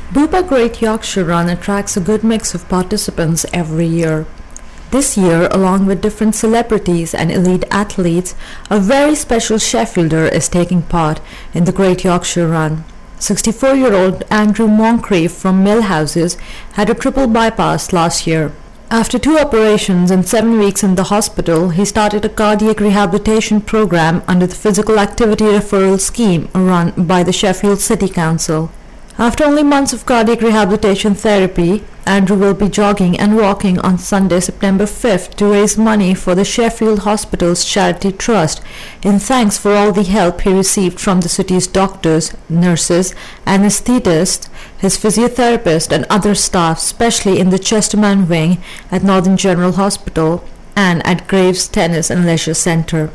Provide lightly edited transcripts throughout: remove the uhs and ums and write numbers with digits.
Bupa Great Yorkshire Run attracts a good mix of participants every year. This year, along with different celebrities and elite athletes, a very special Sheffielder is taking part in the Great Yorkshire Run. 64-year-old Andrew Moncrief from Millhouses had a triple bypass last year. After 2 operations and 7 weeks in the hospital, he started a cardiac rehabilitation program under the Physical Activity Referral Scheme run by the Sheffield City Council. After only months of cardiac rehabilitation therapy, Andrew will be jogging and walking on Sunday, September 5th to raise money for the Sheffield Hospitals Charity Trust in thanks for all the help he received from the city's doctors, nurses, anaesthetists, his physiotherapist and other staff, especially in the Chesterman Wing at Northern General Hospital and at Graves Tennis and Leisure Centre.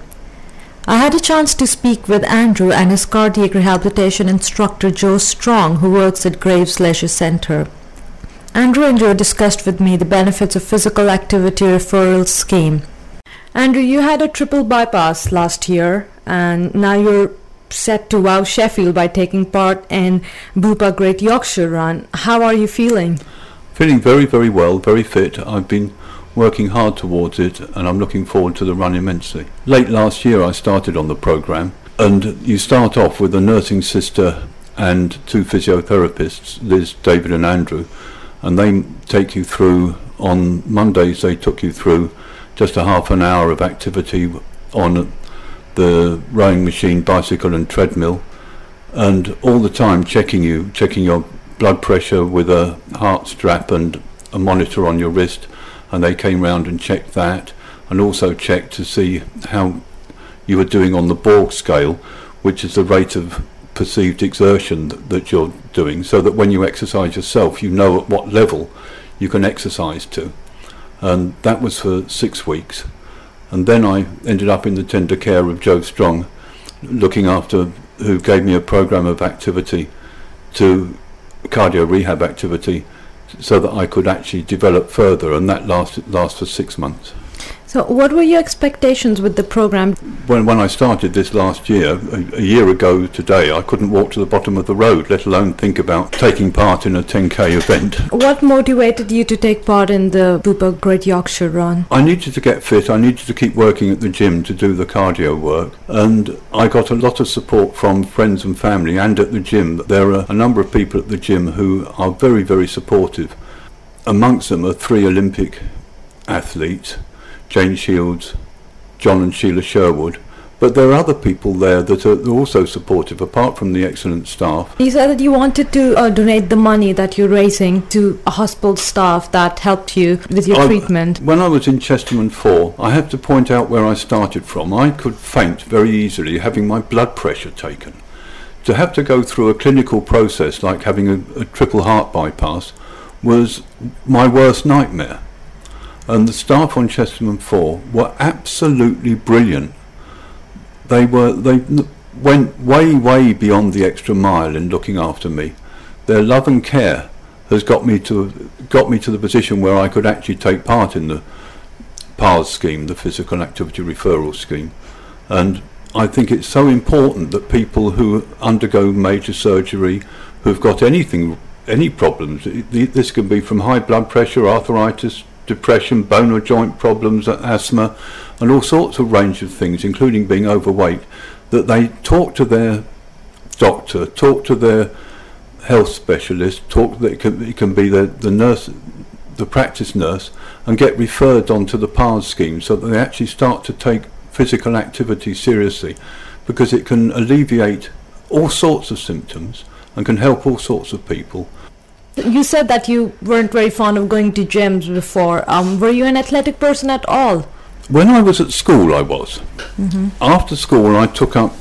I had a chance to speak with Andrew and his cardiac rehabilitation instructor Joe Strong, who works at Graves Leisure Centre. Andrew and Joe discussed with me the benefits of Physical Activity Referral Scheme. Andrew, you had a triple bypass last year and now you're set to wow Sheffield by taking part in Bupa Great Yorkshire Run. How are you feeling? Feeling very, very well, very fit. I've been working hard towards it and I'm looking forward to the run immensely. Late last year I started on the programme, and you start off with a nursing sister and 2 physiotherapists, Liz, David and Andrew, and they take you through, on Mondays they took you through just a half an hour of activity on the rowing machine, bicycle and treadmill, and all the time checking your blood pressure with a heart strap and a monitor on your wrist. And they came round and checked that, and also checked to see how you were doing on the Borg scale, which is the rate of perceived exertion that you're doing, so that when you exercise yourself, you know at what level you can exercise to. And that was for 6 weeks. And then I ended up in the tender care of Joe Strong, who gave me a program of activity, to cardio rehab activity, so that I could actually develop further, and that lasts for 6 months. So what were your expectations with the program? When I started this last year, a year ago today, I couldn't walk to the bottom of the road, let alone think about taking part in a 10k event. What motivated you to take part in the Bupa Great Yorkshire Run? I needed to get fit, I needed to keep working at the gym to do the cardio work, and I got a lot of support from friends and family and at the gym. There are a number of people at the gym who are very, very supportive. Amongst them are 3 Olympic athletes, Jane Shields, John and Sheila Sherwood, but there are other people there that are also supportive, apart from the excellent staff. You said that you wanted to donate the money that you're raising to a hospital staff that helped you with your treatment. When I was in Chesterman 4, I have to point out where I started from. I could faint very easily having my blood pressure taken. To have to go through a clinical process like having a triple heart bypass was my worst nightmare. And the staff on Chesterman 4 were absolutely brilliant. They went way beyond the extra mile in looking after me. Their love and care has got me to the position where I could actually take part in the PARS scheme, the Physical Activity Referral Scheme. And I think it's so important that people who undergo major surgery, who've got any problems, this can be from high blood pressure, arthritis, depression, bone or joint problems, asthma, and all sorts of range of things, including being overweight, that they talk to their doctor, talk to their health specialist, it can be the nurse, the practice nurse, and get referred onto the PARS scheme, so that they actually start to take physical activity seriously, because it can alleviate all sorts of symptoms and can help all sorts of people. You said that you weren't very fond of going to gyms before. Were you an athletic person at all? When I was at school, I was. Mm-hmm. After school, I took up.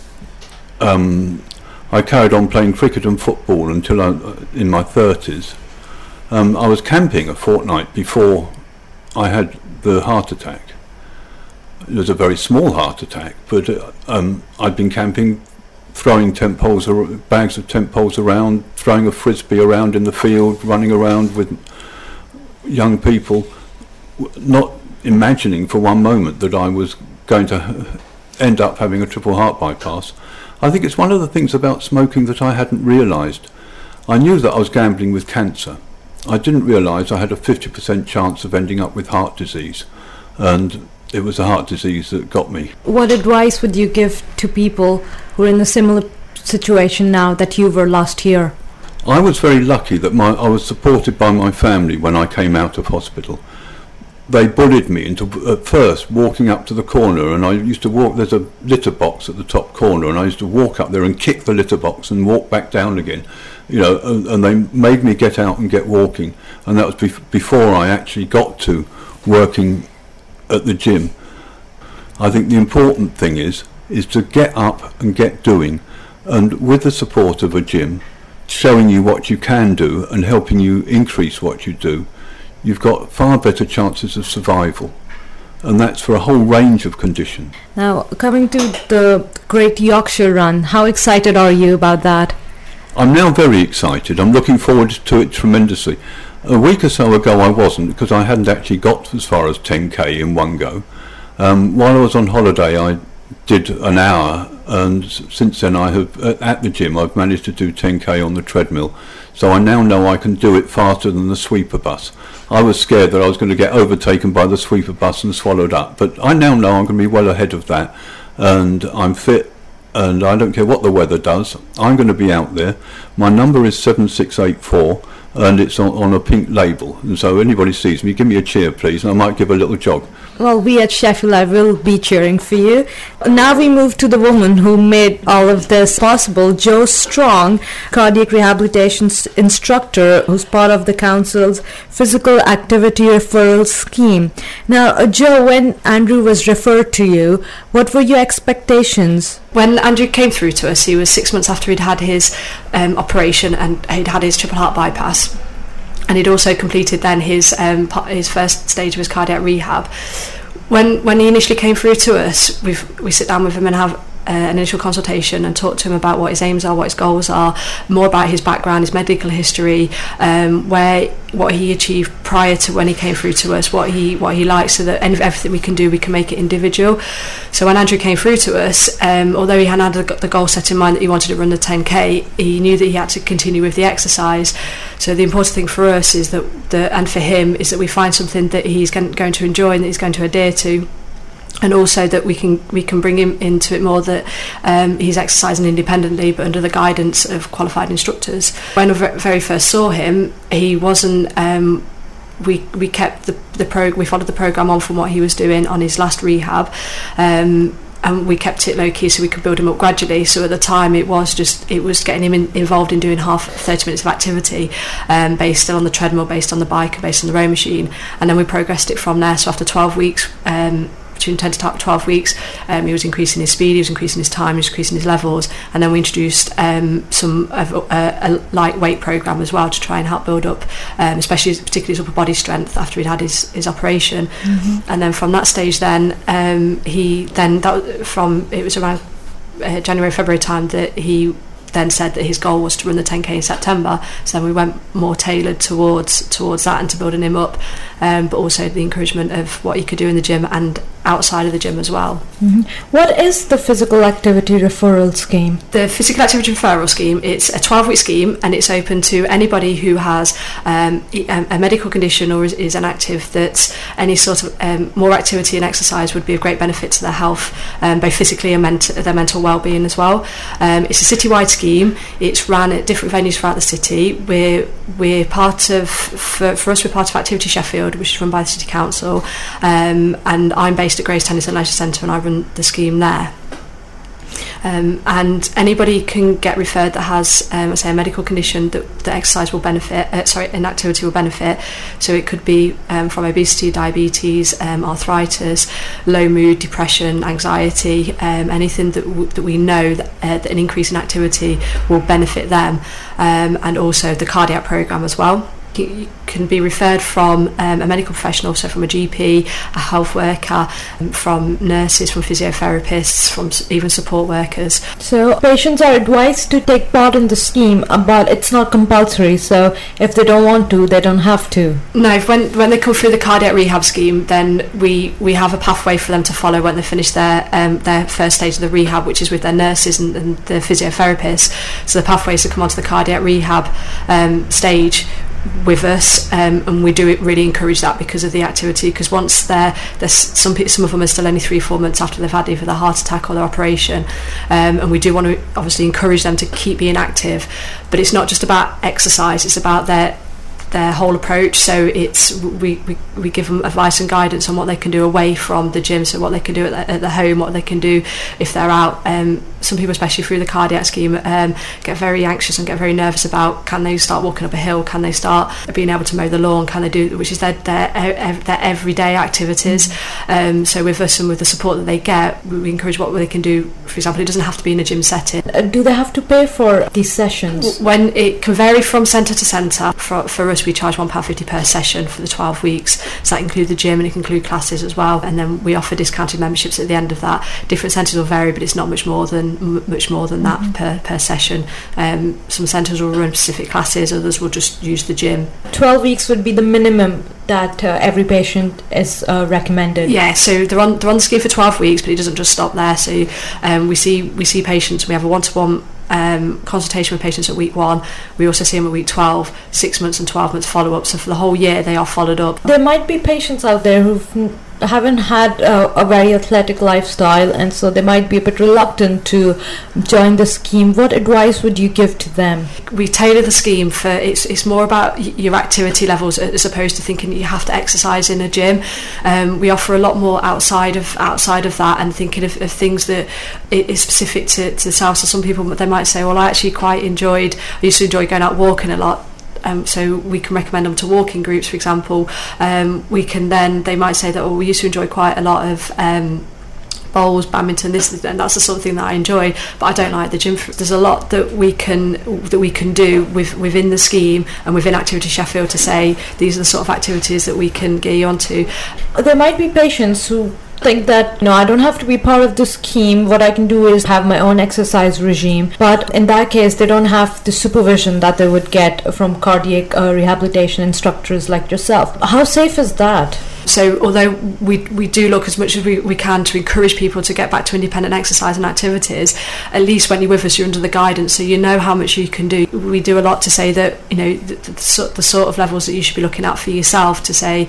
I carried on playing cricket and football until in my 30s. I was camping a fortnight before I had the heart attack. It was a very small heart attack, but I'd been camping, throwing bags of tent poles around, throwing a frisbee around in the field, running around with young people, not imagining for one moment that I was going to end up having a triple heart bypass. I think it's one of the things about smoking that I hadn't realised. I knew that I was gambling with cancer. I didn't realise I had a 50% chance of ending up with heart disease, and it was the heart disease that got me. What advice would you give to people who are in a similar situation now that you were last year? I was very lucky that I was supported by my family when I came out of hospital. They bullied me into, at first, walking up to the corner, and I used to walk, there's a litter box at the top corner, and I used to walk up there and kick the litter box and walk back down again, and they made me get out and get walking, and that was before I actually got to working at the gym. I think the important thing is to get up and get doing, and with the support of a gym, showing you what you can do and helping you increase what you do, you've got far better chances of survival, and that's for a whole range of conditions. Now, coming to the Great Yorkshire Run, how excited are you about that? I'm now very excited. I'm looking forward to it tremendously. A week or so ago I wasn't, because I hadn't actually got as far as 10k in one go. While I was on holiday I did an hour, and since then I have, at the gym, I've managed to do 10k on the treadmill, so I now know I can do it faster than the sweeper bus. I was scared that I was going to get overtaken by the sweeper bus and swallowed up, but I now know I'm going to be well ahead of that, and I'm fit, and I don't care what the weather does, I'm going to be out there. My number is 7684, and it's on a pink label, and so anybody sees me, give me a cheer please, and I might give a little jog. Well, we at Sheffield Live will be cheering for you. Now we move to the woman who made all of this possible, Jo Strong, cardiac rehabilitation instructor who's part of the council's physical activity referral scheme. Now, Jo, when Andrew was referred to you, what were your expectations? When Andrew came through to us, he was 6 months after he'd had his operation, and he'd had his triple heart bypass. And he'd also completed then his first stage of his cardiac rehab. When he initially came through to us, we sit down with him and have an initial consultation and talk to him about what his aims are, what his goals are, more about his background, his medical history, what he achieved prior to when he came through to us, what he likes, so that everything we can do, we can make it individual. So when Andrew came through to us, although he had the goal set in mind that he wanted to run the 10k, he knew that he had to continue with the exercise. So the important thing for us is that and for him, is that we find something that he's going to enjoy and that he's going to adhere to. And also that we can bring him into it more, that he's exercising independently but under the guidance of qualified instructors. When I very first saw him, he wasn't. We kept we followed the program on from what he was doing on his last rehab, and we kept it low key so we could build him up gradually. So at the time it was getting him involved in doing 30 minutes of activity, based still on the treadmill, based on the bike, and based on the row machine, and then we progressed it from there. So after 12 weeks. Between 10 to 12 weeks, he was increasing his speed, he was increasing his time, he was increasing his levels, and then we introduced a lightweight program as well to try and help build up, particularly his upper body strength after he'd had his operation. Mm-hmm. And then from that stage, it was around January, February time that he then said that his goal was to run the 10k in September. So then we went more tailored towards that and to building him up, but also the encouragement of what he could do in the gym and outside of the gym as well. Mm-hmm. What is the physical activity referral scheme? The physical activity referral scheme, it's a 12-week scheme, and it's open to anybody who has a medical condition or is inactive, that any sort of more activity and exercise would be of great benefit to their health, both physically and their mental well-being as well. It's a citywide scheme. It's run at different venues throughout the city. We're part of, for us, we're part of Activity Sheffield, which is run by the City Council, and I'm based at Grace Tennis and Leisure Centre, and I run the scheme there. And anybody can get referred that has, a medical condition that exercise will benefit, an activity will benefit. So it could be from obesity, diabetes, arthritis, low mood, depression, anxiety, anything that we know that an increase in activity will benefit them, and also the cardiac programme as well. You can be referred from a medical professional, so from a GP, a health worker, from nurses, from physiotherapists, from even support workers. So patients are advised to take part in the scheme, but it's not compulsory, so if they don't want to, they don't have to. No, when they come through the cardiac rehab scheme, then we have a pathway for them to follow when they finish their first stage of the rehab, which is with their nurses and the physiotherapists. So the pathway is to come onto the cardiac rehab stage with us, and we do really encourage that because of the activity, because once some of them are still only 3-4 months after they've had either their heart attack or their operation, and we do want to obviously encourage them to keep being active, but it's not just about exercise, it's about their whole approach. So it's we give them advice and guidance on what they can do away from the gym, so what they can do at the home, what they can do if they're out. Some people, especially through the cardiac scheme, get very anxious and get very nervous about, can they start walking up a hill, can they start being able to mow the lawn, can they do, which is their everyday activities. So with us and with the support that they get, we encourage what they can do. For example, it doesn't have to be in a gym setting. Do they have to pay for these sessions? When it can vary from centre to centre. For us, we charge £1.50 per session for the 12 weeks. So that includes the gym and it can include classes as well. And then we offer discounted memberships at the end of that. Different centres will vary, but it's not much more than that per session. Some centres will run specific classes, others will just use the gym. 12 weeks would be the minimum that every patient is recommended. Yeah, so they're on the scheme for 12 weeks, but it doesn't just stop there. So we see patients. We have a one-to-one consultation with patients at week 1. We also see them at week 12, 6 months and 12 months follow-up. So for the whole year, they are followed up. There might be patients out there who haven't had a very athletic lifestyle, and so they might be a bit reluctant to join the scheme. What advice would you give to them? We tailor the scheme for it's more about your activity levels as opposed to thinking you have to exercise in a gym. We offer a lot more outside of that, and thinking of things that is specific to the South. So some people, they might say, well, I used to enjoy going out walking a lot. So we can recommend them to walking groups, for example. They might say that, we used to enjoy quite a lot of bowls, badminton, and that's the sort of thing that I enjoy, but I don't like the gym. There's a lot that we can do within the scheme and within Activity Sheffield to say these are the sort of activities that we can get you onto. There might be patients who think that, I don't have to be part of the scheme, what I can do is have my own exercise regime, but in that case they don't have the supervision that they would get from cardiac rehabilitation instructors like yourself. How safe is that? So although we do look as much as we can to encourage people to get back to independent exercise and activities, at least when you're with us, you're under the guidance, so you know how much you can do. We do a lot to say that, the sort of levels that you should be looking at for yourself, to say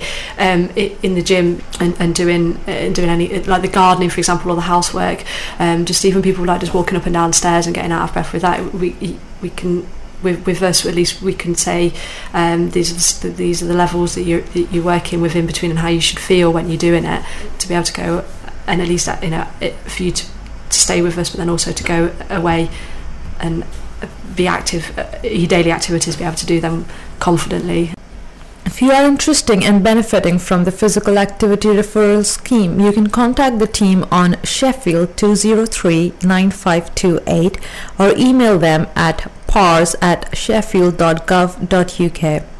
in the gym and doing any, like the gardening, for example, or the housework, just even people like just walking up and down stairs and getting out of breath with that, we can. With us, at least we can say these are the levels that you're working with in between, and how you should feel when you're doing it, to be able to go, and at least for you to stay with us, but then also to go away and be active, your daily activities, be able to do them confidently. If you are interested in benefiting from the physical activity referral scheme, you can contact the team on Sheffield 203-9528 or email them at pars@sheffield.gov.uk.